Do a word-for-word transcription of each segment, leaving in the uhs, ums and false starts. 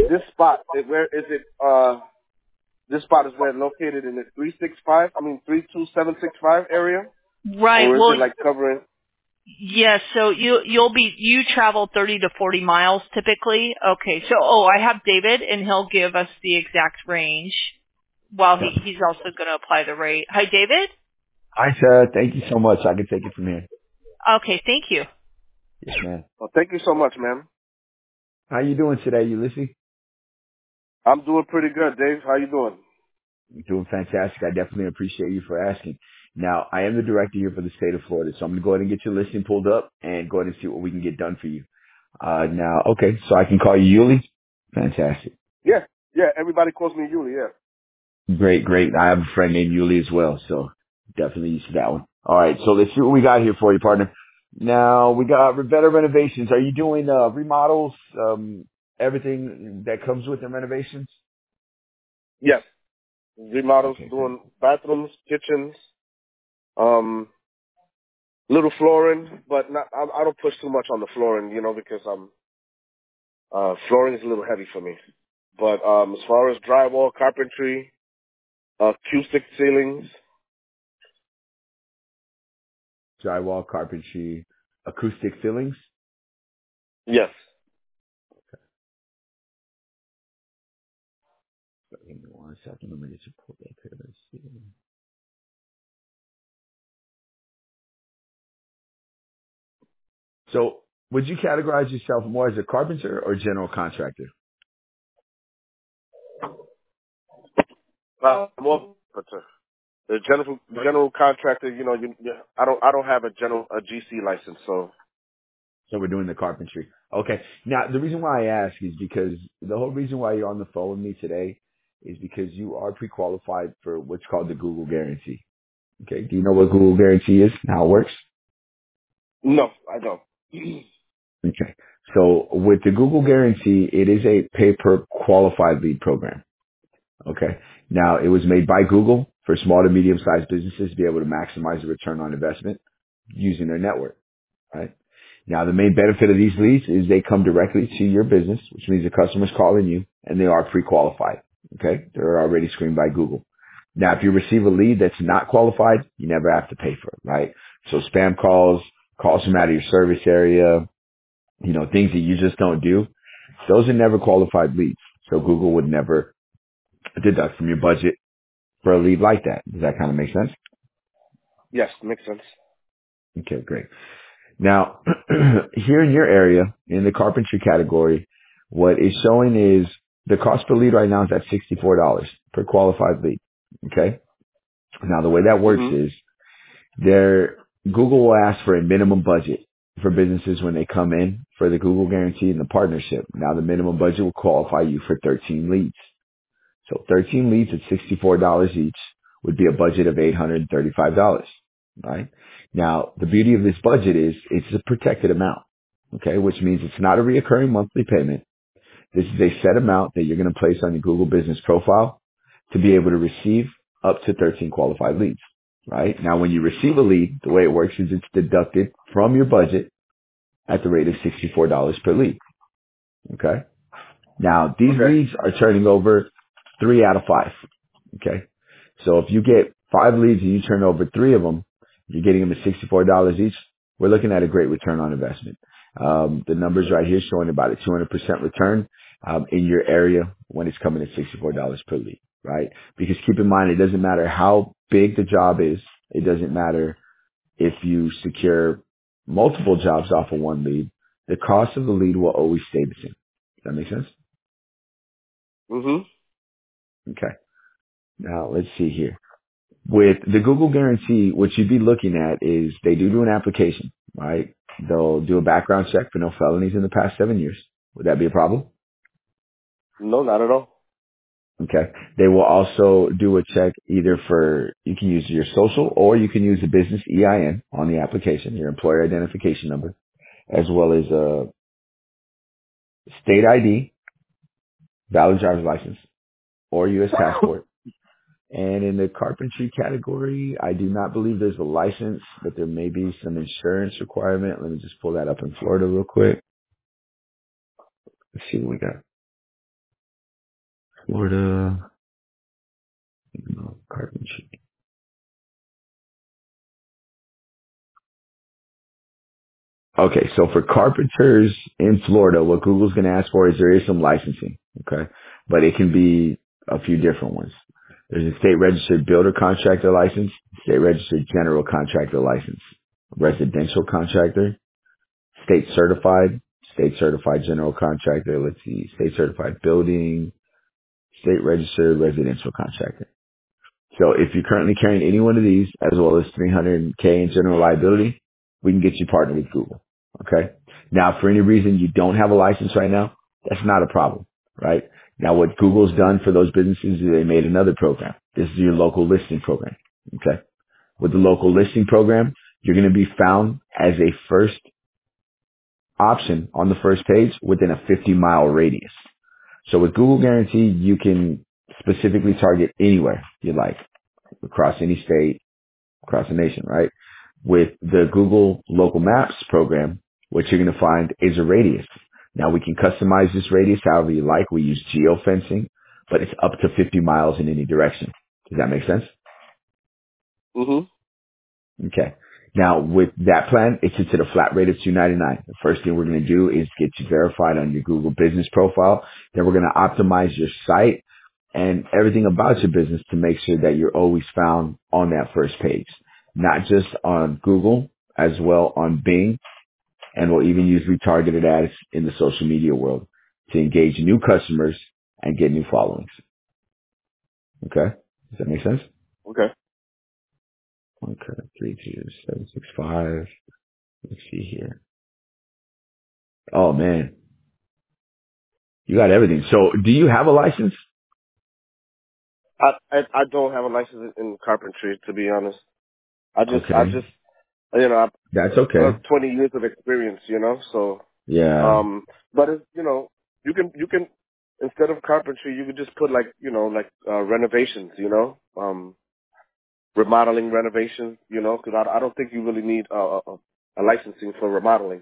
this spot, it, where is it? Uh, this spot is where it's located in the three six five. I mean three two seven six five area, Right. or is Well, it like covering? yes. So you you'll be you travel thirty to forty miles typically. Okay. So oh, I have David, and he'll give us the exact range. While he he's also going to apply the rate. Hi, David. Hi, Sarah. Thank you so much. I can take it from here. Okay. Thank you. Yes, ma'am. Well, thank you so much, ma'am. How you doing today, Ulysses? I'm doing pretty good, Dave. How you doing? You're doing fantastic. I definitely appreciate you for asking. Now, I am the director here for the state of Florida, so I'm going to go ahead and get your listing pulled up and go ahead and see what we can get done for you. Uh, now, okay, so I can call you Yuli? Fantastic. Yeah, yeah. Everybody calls me Yuli. Yeah. Great, great. I have a friend named Yuli as well, so definitely use that one. All right, so let's see what we got here for you, partner. Now, we got better renovations. Are you doing uh, remodels, um, everything that comes with the renovations? Yes. Remodels, Okay, great. doing bathrooms, kitchens, um, little flooring, but not. I, I don't push too much on the flooring, you know, because um, uh, flooring is a little heavy for me. But um, as far as drywall, carpentry, uh, acoustic ceilings, Drywall, carpentry, acoustic fillings. yes. Give me one second. Let me get you pulled up here. Let's see. So, would you categorize yourself more as a carpenter or general contractor? Uh, more, but uh, the general general contractor, you know, you, you, I don't I don't have a general a G C license, so So we're doing the carpentry. Okay. Now, the reason why I ask is because the whole reason why you're on the phone with me today is because you are pre-qualified for what's called the Google Guarantee. Okay. Do you know what Google Guarantee is and how it works? no, I don't. Okay. So with the Google Guarantee, it is a pay per qualified lead program. Okay. Now, it was made by Google for small to medium sized businesses to be able to maximize the return on investment using their network, right? Now, the main benefit of these leads is they come directly to your business, which means the customer's calling you and they are pre-qualified. Okay. They're already screened by Google. Now, if you receive a lead that's not qualified, you never have to pay for it, right? So spam calls, calls from out of your service area, you know, things that you just don't do, those are never qualified leads. So Google would never deduct from your budget for a lead like that. Does that kind of make sense? Yes, makes sense. Okay, great. Now, here in your area, in the carpentry category, what is showing is the cost per lead right now is at sixty-four dollars per qualified lead. Okay. Now, the way that works Mhm. is there, Google will ask for a minimum budget for businesses when they come in for the Google guarantee and the partnership. Now, the minimum budget will qualify you for thirteen leads. So thirteen leads at sixty-four dollars each would be a budget of eight hundred thirty-five dollars, right? Now, the beauty of this budget is it's a protected amount, okay, which means it's not a reoccurring monthly payment. This is a set amount that you're going to place on your Google business profile to be able to receive up to thirteen qualified leads, right? Now, when you receive a lead, the way it works is it's deducted from your budget at the rate of sixty-four dollars per lead, okay? Now, these Okay. leads are turning over three out of five. Okay. So if you get five leads and you turn over three of them, you're getting them at sixty-four dollars each. We're looking at a great return on investment. Um, the numbers right here showing about a two hundred percent return um, in your area when it's coming at sixty-four dollars per lead, right? Because keep in mind, it doesn't matter how big the job is. It doesn't matter if you secure multiple jobs off of one lead. The cost of the lead will always stay the same. Does that make sense? Mhm. Okay. Now let's see here. With the Google guarantee, what you'd be looking at is they do do an application, right? They'll do a background check for no felonies in the past seven years. Would that be a problem? No, not at all. Okay. They will also do a check either for, you can use your social or you can use a business E I N on the application, your employer identification number, as well as a state I D, valid driver's license, or U S passport. And in the carpentry category, I do not believe there's a license, but there may be some insurance requirement. Let me just pull that up in Florida real quick. Let's see what we got. Florida, no, carpentry. Okay, so for carpenters in Florida, what Google's going to ask for is there is some licensing, okay? But it can be a few different ones. There's a state registered builder contractor license, state registered general contractor license, residential contractor, state certified, state certified general contractor, let's see, state certified building, state registered residential contractor. So if you're currently carrying any one of these, as well as three hundred K in general liability, we can get you partnered with Google. Okay. Now, for any reason you don't have a license right now, that's not a problem, right? Now, what Google's done for those businesses is they made another program. This is your local listing program. Okay. With the local listing program, you're going to be found as a first option on the first page within a fifty mile radius. So with Google Guarantee, you can specifically target anywhere you like, across any state, across the nation, right? With the Google Local Maps program, what you're going to find is a radius. Now we can customize this radius however you like. We use geofencing, but it's up to fifty miles in any direction. Does that make sense? Mhm. Okay. Now with that plan, it sits at a flat rate of two ninety-nine. The first thing we're going to do is get you verified on your Google business profile. Then we're going to optimize your site and everything about your business to make sure that you're always found on that first page, not just on Google, as well on Bing, and we'll even use retargeted ads in the social media world to engage new customers and get new followings. Okay? Does that make sense? Okay. Okay, three two seven six five. Let's see here. Oh man, you got everything. So, do you have a license? I, I I don't have a license in carpentry, to be honest. I just I Okay, just you know I that's I okay. have twenty years of experience, you know. So Yeah. um, but it's, you know, you can you can instead of carpentry, you could just put like you know like uh, renovations, you know, um, remodeling renovations, you know, because I I don't think you really need uh, a, a licensing for remodeling.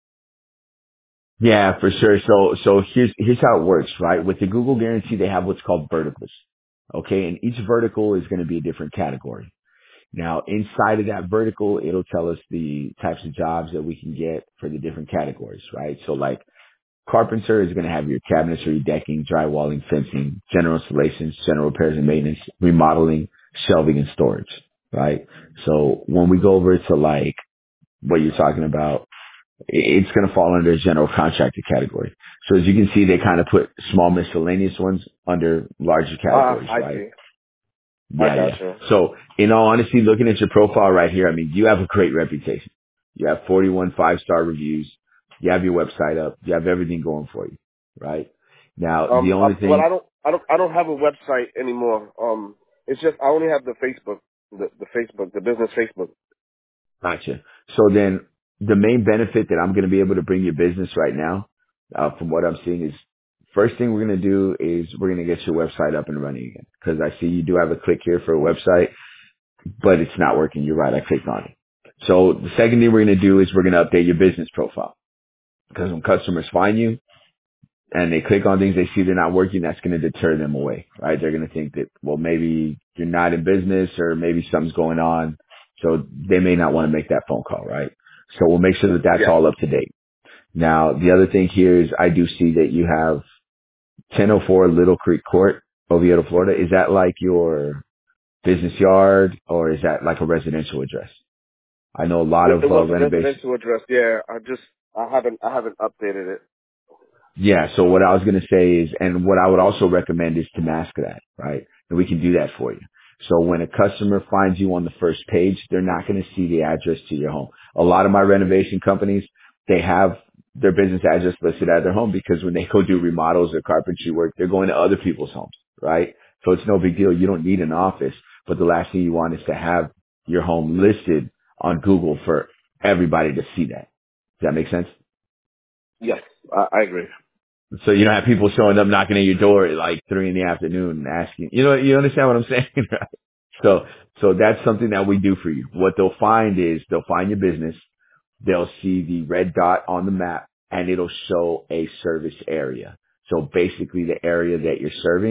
Yeah, for sure. So, so here's, here's how it works, right? With the Google Guarantee, they have what's called verticals. Okay. And each vertical is going to be a different category. Now, inside of that vertical, it'll tell us the types of jobs that we can get for the different categories, right? So like carpenter is going to have your cabinetry, decking, drywalling, fencing, general installations, general repairs and maintenance, remodeling, shelving and storage, right? So when we go over to like what you're talking about, it's going to fall under the general contractor category. So as you can see, they kind of put small miscellaneous ones under larger Ah, categories, I right? see. I Yeah, yeah. gotcha. So in all honesty, looking at your profile right here, I mean, you have a great reputation. You have forty-one five-star reviews. You have your website up. You have everything going for you, right? Now, the Um, only um, well, thing, I don't I don't I don't have a website anymore. Um, it's just I only have the Facebook, the the Facebook, the business Facebook. gotcha. So then the main benefit that I'm going to be able to bring your business right now, uh, from what I'm seeing is first thing we're going to do is we're going to get your website up and running again. Cause I see you do have a click here for a website, but it's not working. You're right. I clicked on it. So the second thing we're going to do is we're going to update your business profile because when customers find you and they click on things, they see they're not working, that's going to deter them away, right? They're going to think that, well, maybe you're not in business or maybe something's going on. So they may not want to make that phone call, right? So we'll make sure that that's Yeah. all up to date. Now, the other thing here is I do see that you have ten oh four Little Creek Court, Oviedo, Florida. Is that like your business yard or is that like a residential address? I know a lot It, of it uh, was a renovations. residential address. Yeah, I just I haven't I haven't updated it. Yeah. So what I was going to say is, and what I would also recommend is to mask that, right? And we can do that for you. So when a customer finds you on the first page, they're not going to see the address to your home. A lot of my renovation companies, they have their business address listed at their home because when they go do remodels or carpentry work, they're going to other people's homes, right? So it's no big deal. You don't need an office, but the last thing you want is to have your home listed on Google for everybody to see that. Does that make sense? Yes, I, I agree. So you don't have people showing up knocking at your door at like three in the afternoon and asking, you know, you understand what I'm saying? Right? So, so that's something that we do for you. What they'll find is they'll find your business. They'll see the red dot on the map and it'll show a service area. So basically the area that you're serving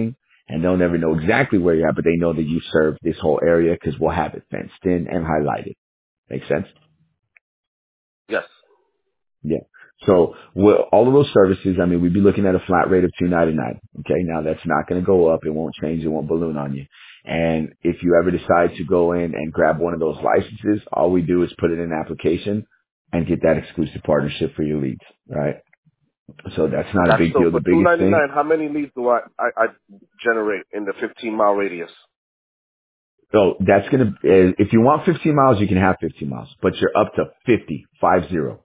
And they'll never know exactly where you're at, but they know that you serve this whole area because we'll have it fenced in and highlighted. Make sense? Yes. Yeah. So we'll, all of those services, I mean, we'd be looking at a flat rate of two ninety-nine. Okay. Now that's not going to go up. It won't change. It won't balloon on you. And if you ever decide to go in and grab one of those licenses, all we do is put it in an application and get that exclusive partnership for your leads. Right. So that's not a That's big so deal. for The two biggest ninety thing. nine. How many leads do I, I I generate in the fifteen mile radius? So that's going to, if you want fifteen miles, you can have fifteen miles, but you're up to fifty, five zero.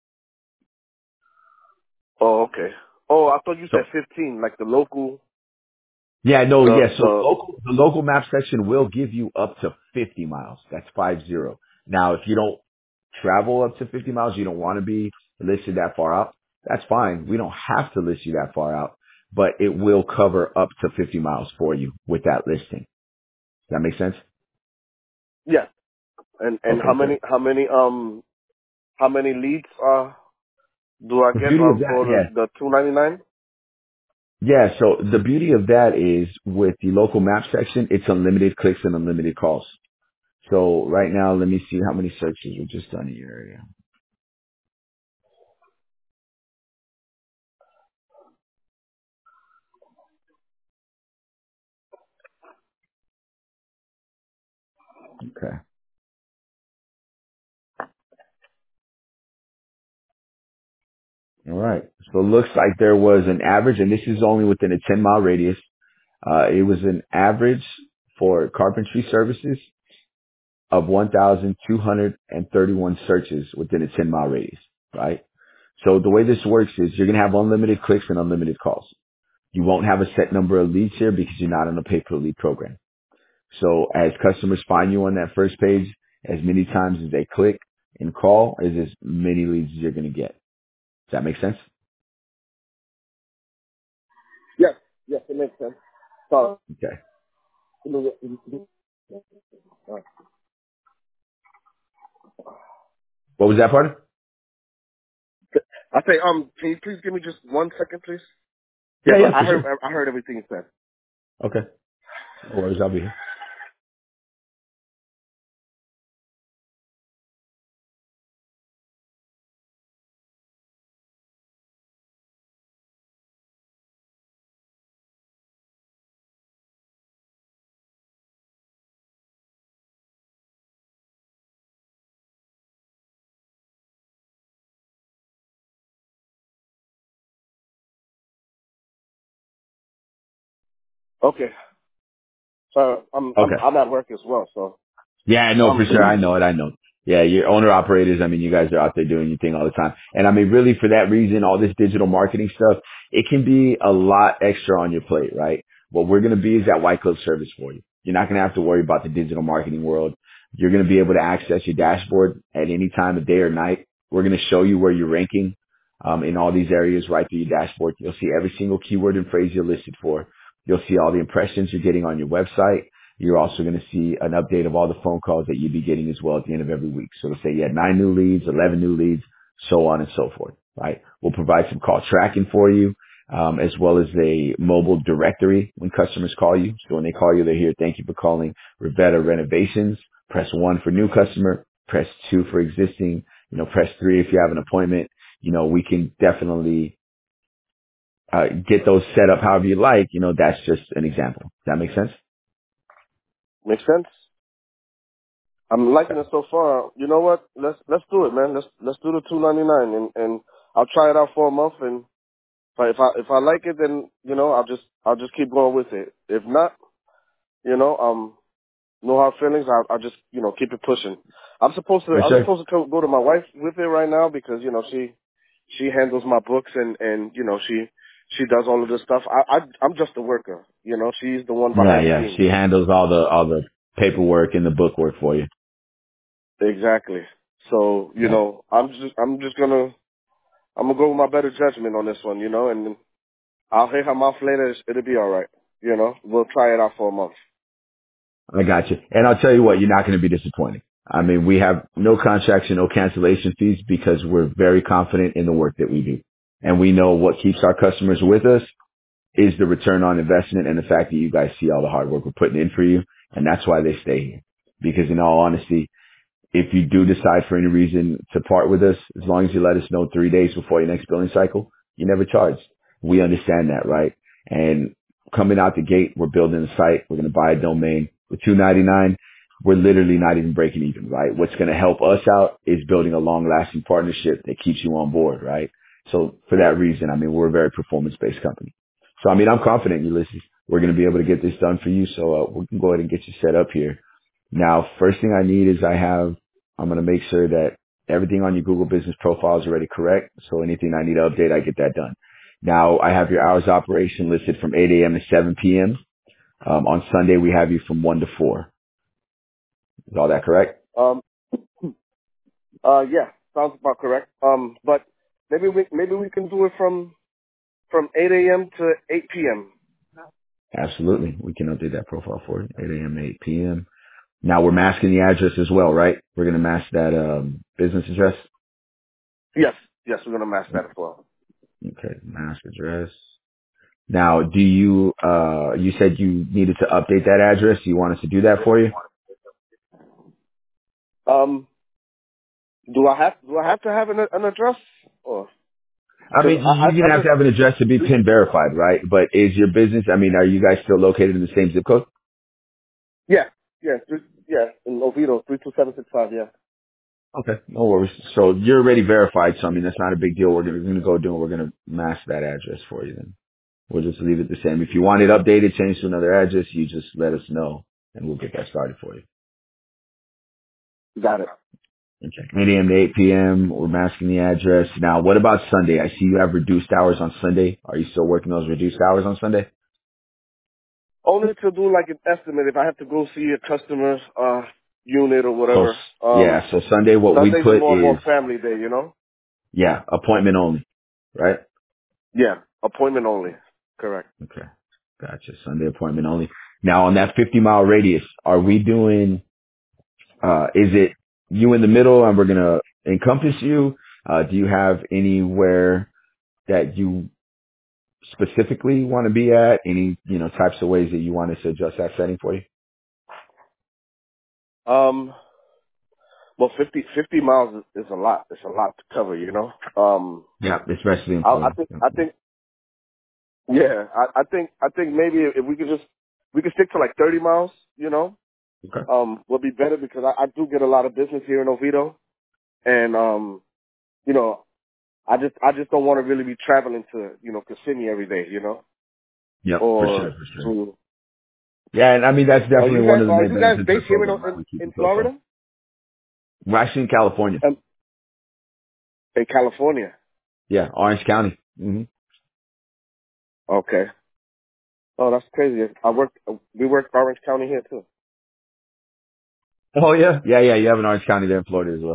Oh, okay. Oh, I thought you So said fifteen, like the local. yeah, no, The yeah. So the local, the local map section will give you up to fifty miles. That's five zero. Now, if you don't travel up to fifty miles, you don't want to be listed that far out. That's fine. We don't have to list you that far out, but it will cover up to fifty miles for you with that listing. Does that make sense? yeah. And and how Okay, many good. how many um how many leads uh do I The get beauty of um that, for yeah. the the two ninety nine? Yeah, so the beauty of that is with the local map section, it's unlimited clicks and unlimited calls. So right now, let me see how many searches were just done in your area. Okay. All right. So it looks like there was an average, and this is only within a ten mile radius. Uh, it was an average for carpentry services of one thousand two hundred thirty-one searches within a ten mile radius, right? So the way this works is you're going to have unlimited clicks and unlimited calls. You won't have a set number of leads here because you're not on a pay per lead program. So as customers find you on that first page, as many times as they click and call is as many leads as you're going to get. Does that make sense? Yes, yes, it makes sense. So Okay. What was that part? I say um can you please give me just one second, please? Yeah, Yeah, but yeah, I for heard sure. I heard everything you said. Okay. No worries. I'll be here. Okay. So I'm I'm Okay. I'm at work as well, so Yeah, no, for sure. I um know it. I know. Yeah, you're owner operators. I mean, you guys are out there doing your thing all the time. And I mean, really for that reason, all this digital marketing stuff, it can be a lot extra on your plate, right? What we're going to be is that white glove service for you. You're not going to have to worry about the digital marketing world. You're going to be able to access your dashboard at any time of day or night. We're going to show you where you're ranking um, in all these areas right through your dashboard. You'll see every single keyword and phrase you're listed for. You'll see all the impressions you're getting on your website. You're also going to see an update of all the phone calls that you'll be getting as well at the end of every week. So let's say you had nine new leads, eleven new leads, so on and so forth, right? We'll provide some call tracking for you, um, as well as a mobile directory when customers call you. So when they call you, they're here. Thank you for calling Rivetta Renovations. Press one for new customer. Press two for existing. You know, press three if you have an appointment. You know, we can definitely uh, get those set up however you like. You know, that's just an example. Does that make sense? makes sense. I'm liking it so far. You know what? Let's let's do it, man. Let's let's do the two ninety nine, and and I'll try it out for a month, and if I if I, if I like it, then you know I'll just I'll just keep going with it. If not, you know, um, no hard feelings. I'll I'll just you know keep it pushing. I'm supposed to For I'm sure. supposed to co- go to my wife with it right now because you know she she handles my books and and you know she she does all of this stuff. I, I I'm just a worker. You know, she's the one Yeah, behind the yeah. scenes. She handles all the all the paperwork and the book work for you. Exactly. So you Yeah. know, I'm just I'm just gonna I'm gonna go with my better judgment on this one, you know, and I'll hit her mouth later. It'll be all right. You know, we'll try it out for a month. I got you. And I'll tell you what, you're not going to be disappointed. I mean, we have no contracts and no cancellation fees because we're very confident in the work that we do. And we know what keeps our customers with us is the return on investment and the fact that you guys see all the hard work we're putting in for you. And that's why they stay here. Because in all honesty, if you do decide for any reason to part with us, as long as you let us know three days before your next billing cycle, you never charge. We understand that, right? And coming out the gate, we're building a site. We're going to buy a domain with two ninety-nine. We're literally not even breaking even, right? What's going to help us out is building a long lasting partnership that keeps you on board, right? So for that reason, I mean, we're a very performance based company. So, I mean, I'm confident, Ulysses, we're going to be able to get this done for you. So uh, we can go ahead and get you set up here. Now, first thing I need is I have, I'm going to make sure that everything on your Google business profile is already correct. So anything I need to update, I get that done. Now, I have your hours of operation listed from eight a.m. to seven p.m. Um, on Sunday, we have you from one to four. Is all that correct? Um, uh, yeah, sounds about correct. Um, but maybe we maybe we can do it from from eight a.m. to eight p.m. Absolutely. We can update that profile for you. eight a.m. to eight p.m. Now, we're masking the address as well, right? We're going to mask that um, business address? Yes, yes, we're gonna match that as well. Okay, mask address. Now, do you, uh, you said you needed to update that address. Do you want us to do that for you? Um, do I have do I have to have an, an address? Or I because mean, I, I you're going to I have to have an address to be just PIN verified, right? But is your business, I mean, are you guys still located in the same zip code? yeah yeah three, yeah in Oviedo three two seven six five yeah. Okay, no worries. So you're already verified, so I mean, that's not a big deal. We're going to go do it. We're going to mask that address for you then. We'll just leave it the same. If you want it updated, change to another address, you just let us know and we'll get that started for you. Got it. Okay. eight a.m. to eight p.m. We're masking the address. Now, what about Sunday? I see you have reduced hours on Sunday. Are you still working those reduced hours on Sunday? Only to do like an estimate if I have to go see a customer's uh unit or So, whatever. Um, yeah, so Sunday what we Sunday's a put more is, more family day, you know. yeah, appointment only, right? Yeah, appointment only. Correct. Okay. Gotcha. Sunday appointment only. Now, on that fifty mile radius, are we doing, uh, is it you in the middle and we're going to encompass you? Uh, do you have anywhere that you specifically want to be at? Any, you know, types of ways that you want us to adjust that setting for you? Um, well, fifty fifty miles is, is a lot. It's a lot to cover, you know. Um, Yeah, especially in I, I Florida. think, Yeah. I think, yeah, I, I think, I think maybe if we could just, we could stick to like thirty miles, you know, Okay. um, would be better because I, I do get a lot of business here in Oviedo, and um, you know, I just, I just don't want to really be traveling to, you know, Kissimmee every day, you know, Yep, for sure, or for sure. to. Yeah, and I mean, that's Are definitely you one guys, of the are main you guys benefits of the based here in program, right? in, We keep in it so far. Florida? We're actually in California. Um, in California. Yeah, Orange County. hmm Okay. Oh, that's crazy. I work. We work Orange County here too. Oh, yeah? Yeah, yeah, you have an Orange County there in Florida as well.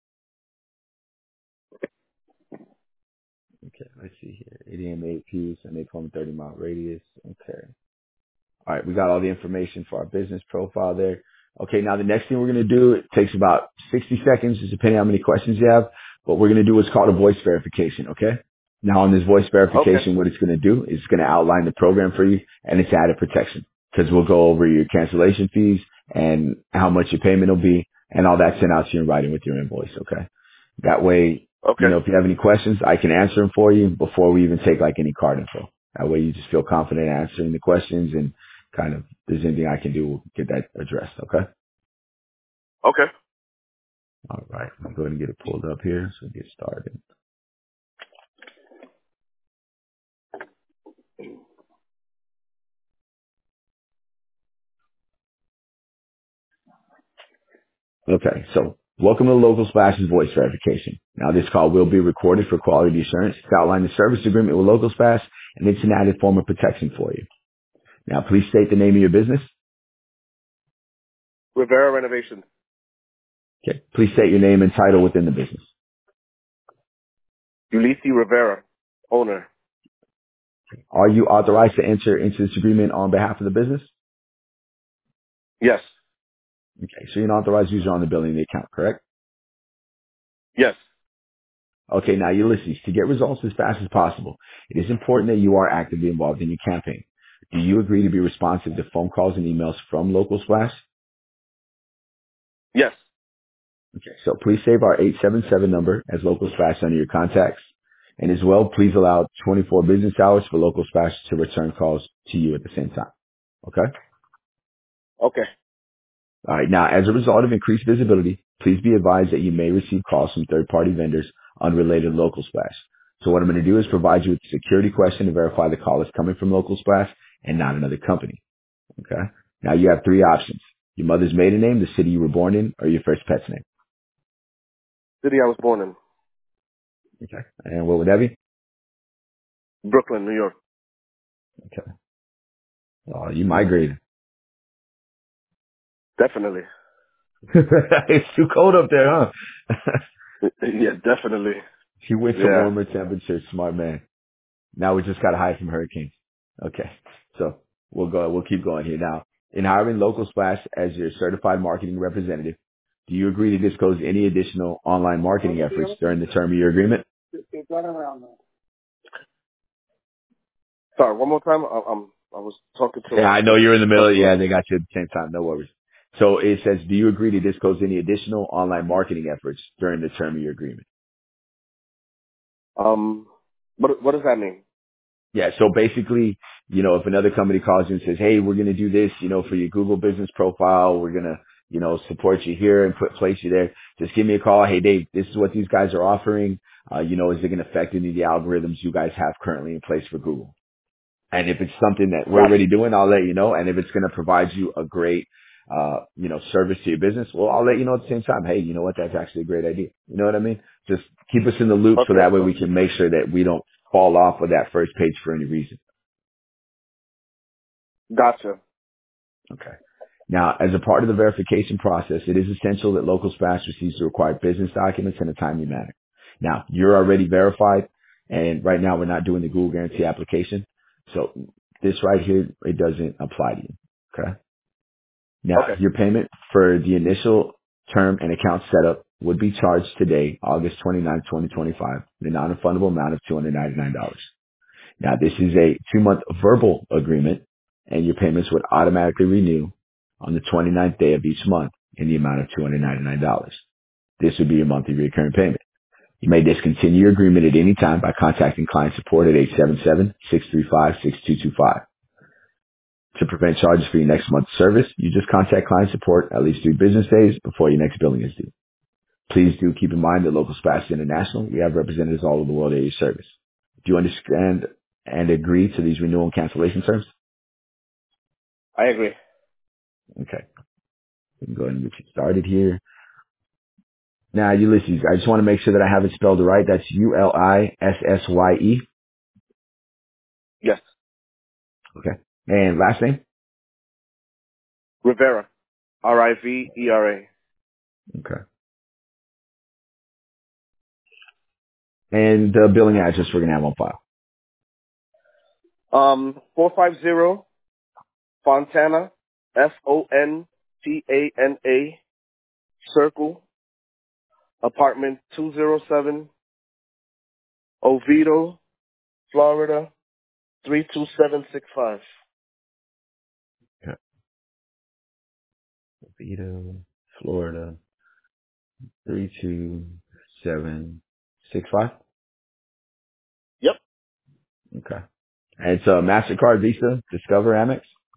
Okay, let's see here. eight a.m. to eight p.m. Sunday, twenty, thirty mile radius. Okay. All right, we got all the information for our business profile there. Okay, now the next thing we're going to do, it takes about sixty seconds, just depending on how many questions you have. What we're going to do is called a voice verification, okay? Now on this voice Okay. verification, what it's going to do is it's going to outline the program for you and it's added protection because we'll go over your cancellation fees and how much your payment will be and all that sent out to you in writing with your invoice, okay? That way, you Okay. know, if you have any questions, I can answer them for you before we even take like any card info. That way you just feel confident answering the questions and kind of, if there's anything I can do, we'll get that addressed, okay? Okay. All right. I'll go ahead and get it pulled up here so we get started. Okay. So welcome to Local Splash's voice verification. Now this call will be recorded for quality assurance to outline the service agreement with Local Splash and it's an added form of protection for you. Now please state the name of your business. Rivera Renovation. Okay. Please state your name and title within the business. Ulysses Rivera, owner. Are you authorized to enter into this agreement on behalf of the business? Yes. Okay. So you're an authorized user on the billing account, correct? Yes. Okay, now Ulysses, to get results as fast as possible, it is important that you are actively involved in your campaign. Do you agree to be responsive to phone calls and emails from Local Splash? Yes. Okay, so please save our eight seven seven number as Local Splash under your contacts. And as well, please allow twenty-four business hours for Local Splash to return calls to you at the same time. Okay? Okay. All right. Now, as a result of increased visibility, please be advised that you may receive calls from third-party vendors unrelated to Local Splash. So what I'm going to do is provide you with a security question to verify the call is coming from Local Splash and not another company. Okay? Now, you have three options. Your mother's maiden name, the city you were born in, or your first pet's name. City I was born in. Okay? And what would that be? Brooklyn, New York. Okay. Oh, you migrated. Definitely. It's too cold up there, huh? Yeah, definitely. He went to Yeah. warmer temperatures, smart man. Now we just got to hide from hurricanes. Okay. So we'll go, we'll keep going here. Now, in hiring Local Splash as your certified marketing representative, do you agree to disclose any additional online marketing efforts during the term of your agreement? Sorry, one more time. I, I'm, I was talking Yeah, to I know you're in the a middle. customer. Yeah, they got you at the same time. No worries. So it says, do you agree to disclose any additional online marketing efforts during the term of your agreement? Um, what, what does that mean? Yeah. So basically, you know, if another company calls you and says, hey, we're going to do this, you know, for your Google business profile, we're going to, you know, support you here and put, place you there. Just give me a call. Hey, Dave, this is what these guys are offering. Uh, you know, is it going to affect any of the algorithms you guys have currently in place for Google? And if it's something that we're Gotcha. already doing, I'll let you know. And if it's going to provide you a great, uh, you know, service to your business, well, I'll let you know at the same time. Hey, you know what? That's actually a great idea. You know what I mean? Just keep us in the loop so Okay. that way we can make sure that we don't fall off of that first page for any reason. Gotcha. Okay. Now, as a part of the verification process, it is essential that Local Splash receives the required business documents in a timely manner. Now, you're already verified, and right now we're not doing the Google Guarantee application. So this right here, it doesn't apply to you. Okay. Now, Okay. your payment for the initial term and account setup would be charged today, August twenty-ninth, twenty twenty-five, in a non-refundable amount of two hundred ninety-nine dollars. Now, this is a two-month verbal agreement, and your payments would automatically renew on the twenty-ninth day of each month in the amount of two hundred ninety-nine dollars. This would be your monthly recurring payment. You may discontinue your agreement at any time by contacting client support at eight seven seven, six three five, six two two five. To prevent charges for your next month's service, you just contact client support at least three business days before your next billing is due. Please do keep in mind that Local Splash International, we have representatives all over the world at your service. Do you understand and agree to these renewal and cancellation terms? I agree. Okay. We can go ahead and get you started here. Now, Ulysses, I just want to make sure that I have it spelled right. That's U L I S S Y E. Yes. Okay. And last name? Rivera. R I V E R A. Okay. And the billing address we're going to have on file. Um, four five zero Fontana, F O N T A N A, Circle, apartment two oh seven, Oviedo, Florida, three two seven six five. Okay. Oviedo, Florida, three two seven six five. Yep. Okay. And it's a MasterCard, Visa, Discover, Amex?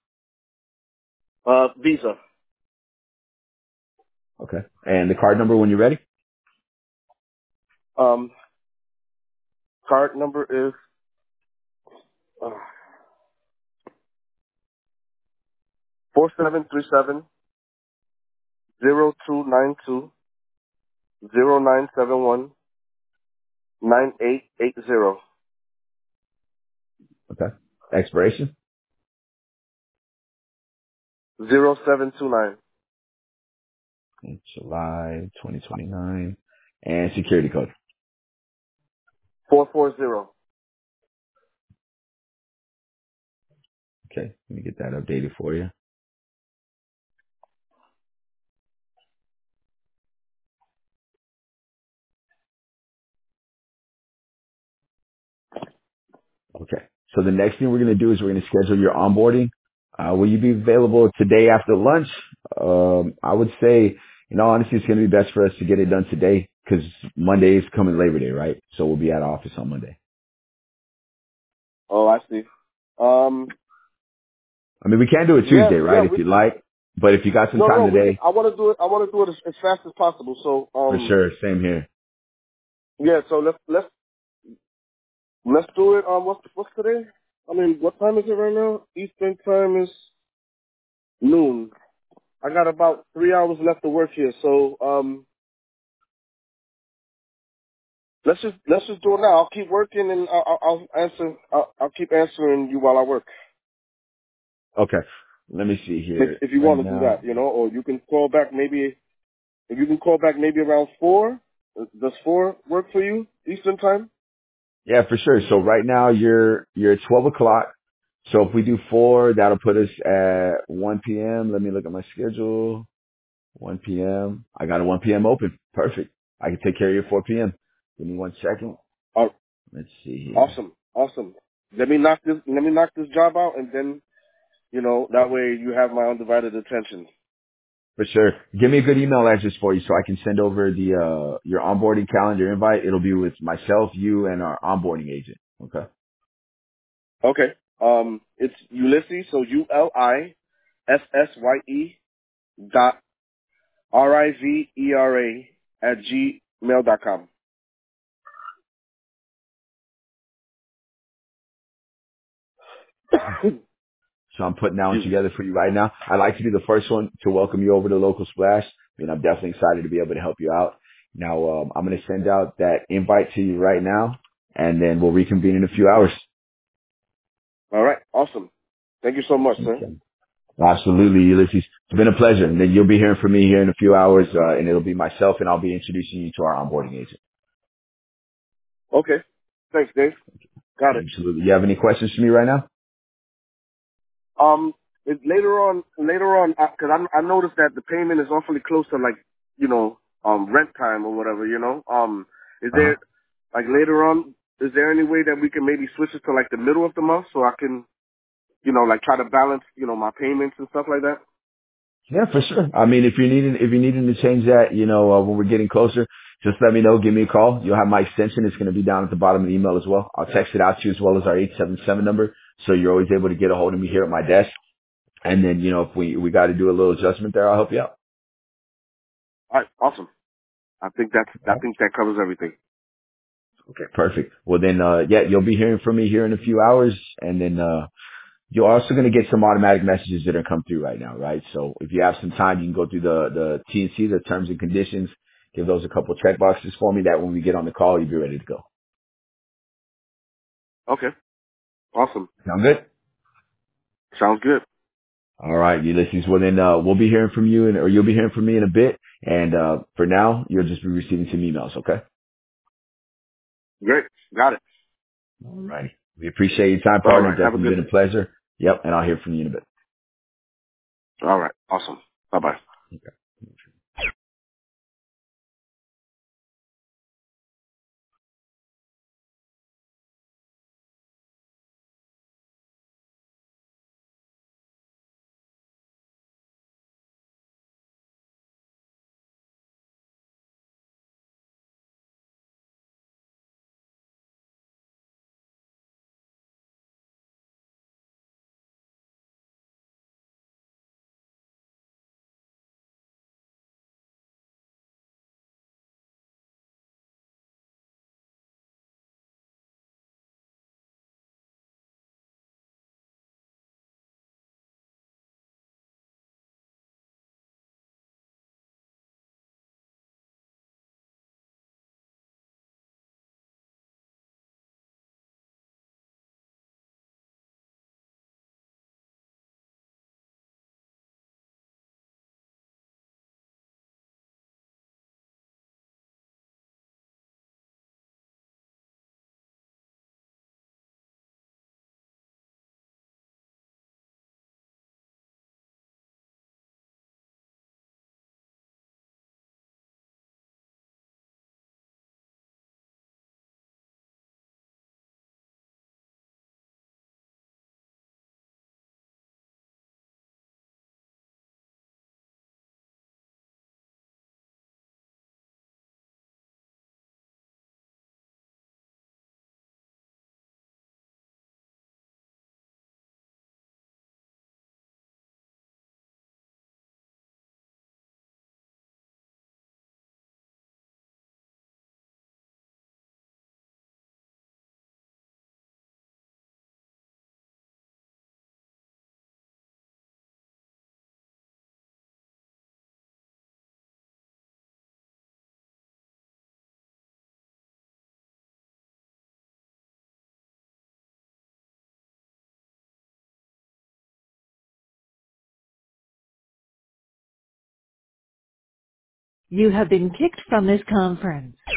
Uh, Visa. Okay. And the card number when you're ready? Um, card number is uh, four seven three seven zero two nine two zero nine seven one nine eight eight zero Okay. Expiration? zero seven two nine July twenty twenty-nine. And security code. four four zero. Okay. Let me get that updated for you. Okay. So the next thing we're going to do is we're going to schedule your onboarding. Uh, will you be available today after lunch? Um, I would say, in all honesty, it's going to be best for us to get it done today because Monday is coming Labor Day, right? So we'll be at office on Monday. Oh, I see. Um, I mean, we can do it yeah, Tuesday, yeah, right? If we, you'd like. But if you got some no, time no, we can, today, I want to do it, I want to do it as, as fast as possible. So, for um, sure, same here. yeah, so let's, let's, let's do it. Um, what's, what's today? I mean, what time is it right now? Eastern time is noon. I got about three hours left to work here. So, um, let's just, let's just do it now. I'll keep working and I'll, I'll I'll answer, I'll, I'll keep answering you while I work. Okay. Let me see If, here. if you Right want to do now, that, you know, or you can call back maybe, if you can call back maybe around four. Does four work for you Eastern time? yeah, for sure. So right now you're you're at twelve o'clock. So if we do four, that'll put us at one p.m. Let me look at my schedule. one p.m. I got a one p.m. open. Perfect. I can take care of you at four p.m. Give me one second. Oh, Let's see here. awesome, awesome. Let me knock this. Let me knock this job out, and then you know that way you have my undivided attention. For sure. Give me a good email address for you so I can send over the uh your onboarding calendar invite. It'll be with myself, you, and our onboarding agent. Okay. Okay. Um, it's Ulysses. So U L I S S Y E dot R I V E R A at gmail dot com. So I'm putting that one Excuse me. together for you right now. I'd like to be the first one to welcome you over to Local Splash. I mean, I'm definitely excited to be able to help you out. Now, um, I'm going to send out that invite to you right now, and then we'll reconvene in a few hours. All right. Awesome. Thank you so much, sir. Okay. Absolutely, Ulysses. It's been a pleasure. And then you'll be hearing from me here in a few hours, uh, and it'll be myself, and I'll be introducing you to our onboarding agent. Okay. Thanks, Dave. Got it. Absolutely. You have any questions for me right now? Um, it, later on, later on, because I, I noticed that the payment is awfully close to like, you know, um, rent time or whatever. You know, um, is Uh-huh. there like later on? Is there any way that we can maybe switch it to like the middle of the month so I can, you know, like try to balance, you know, my payments and stuff like that? Yeah, for sure. I mean, if you're needing, if you're needing to change that, you know, uh, when we're getting closer, just let me know. Give me a call. You'll have my extension. It's going to be down at the bottom of the email as well. I'll text it out to you as well as our eight seven seven number. So you're always able to get a hold of me here at my desk. And then, you know, if we, we got to do a little adjustment there, I'll help you out. All right, awesome. I think that's, All I right. think that covers everything. Okay, perfect. Well then, uh, yeah, you'll be hearing from me here in a few hours. And then, uh, you're also going to get some automatic messages that are come through right now, right? So if you have some time, you can go through the, the T and C, the terms and conditions, give those a couple check boxes for me that when we get on the call, you'll be ready to go. Okay, awesome. Sound good? Sounds good. All right, Ulysses. Well then, uh, we'll be hearing from you and, or you'll be hearing from me in a bit. And, uh, for now, you'll just be receiving some emails. Okay. Great. Got it. All right. We appreciate your time, All partner. right. Have a Definitely good been a day. pleasure. Yep. And I'll hear from you in a bit. All right. Awesome. Bye bye. You have been kicked from this conference.